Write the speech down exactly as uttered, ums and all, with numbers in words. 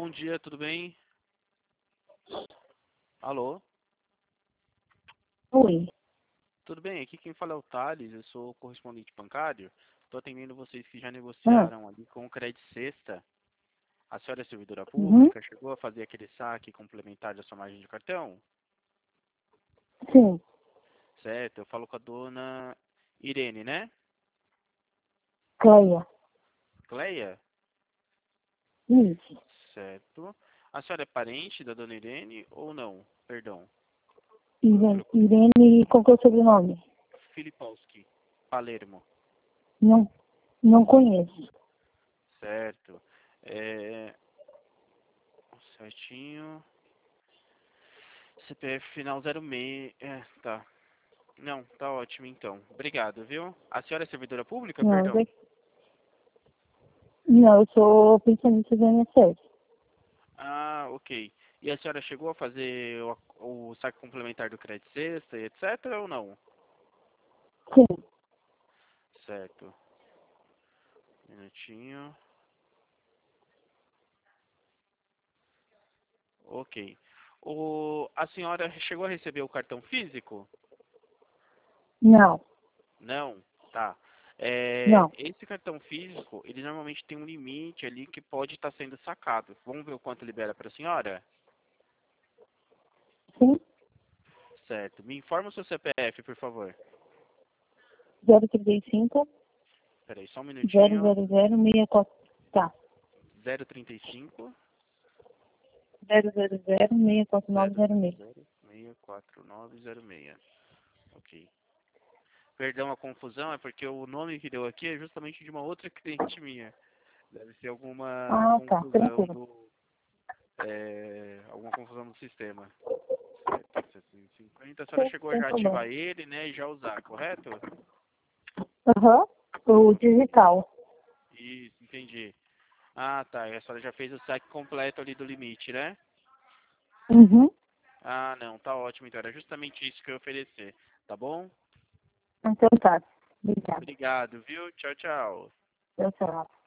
bom dia, tudo bem? Alô? Oi. Tudo bem? Aqui quem fala é o Thales, eu sou correspondente bancário. Estou atendendo vocês que já Ah, negociaram ali com o Credit Sexta. A senhora é servidora uhum. pública, chegou a fazer aquele saque complementar da sua margem de cartão? Sim, Certo, eu falo com a dona Irene, né? Cleia. Cleia? Isso. Certo. A senhora é parente da dona Irene ou não? Perdão. Irene, Irene, qual que é o sobrenome? Filipowski, Palermo. Não, não conheço. Certo. É... Certinho. C P F final zero seis. É, tá. Não, tá ótimo então. Obrigado, viu? A senhora é servidora pública, Não, perdão? de- não, eu sou pensionista do I N S S. Ah, ok. E a senhora chegou a fazer o, o saque complementar do Credit Sexta e etc ou não? Sim. Certo. Minutinho. Ok. O, a senhora chegou a receber o cartão físico? Não, Não? Tá. É, não. esse cartão físico, ele normalmente tem um limite ali que pode estar sendo sacado. Vamos ver o quanto libera para a senhora? Sim, Certo. Me informa o seu C P F, por favor. zero trinta e cinco, Peraí, só um zero minutinho. zero zero, seis quatro. Tá. zero trinta e cinco, zero zero zero, seis quatro nove zero zero zero seis. zero, seis quatro nove zero seis. Ok. Perdão a confusão, é porque o nome que deu aqui é justamente de uma outra cliente minha. Deve ser alguma Ah, tá. confusão Tranquilo. do... é, alguma confusão do sistema. Certo, setecentos e cinquenta. A senhora Sim, chegou a sem já ativar problema. ele, né, e já usar, correto? Aham. O digital. Isso, entendi. Ah, tá. E a senhora já fez o saque completo ali do limite, né? Uhum. Ah, não, tá ótimo. Então era justamente isso que eu ia oferecer. Tá bom? Então tá. Obrigada. Obrigado, viu? Tchau, tchau. Tchau, tchau.